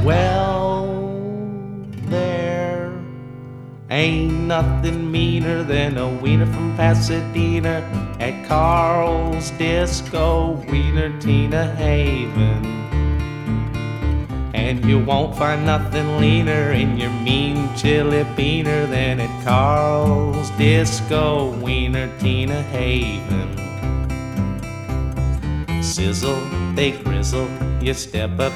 Well, there ain't nothing meaner than a wiener from Pasadena at Carl's Disco Wiener Tina Haven. And you won't find nothing leaner in your mean chili beaner than at Carl's Disco Wiener Tina Haven. Sizzle, they grizzle, you step up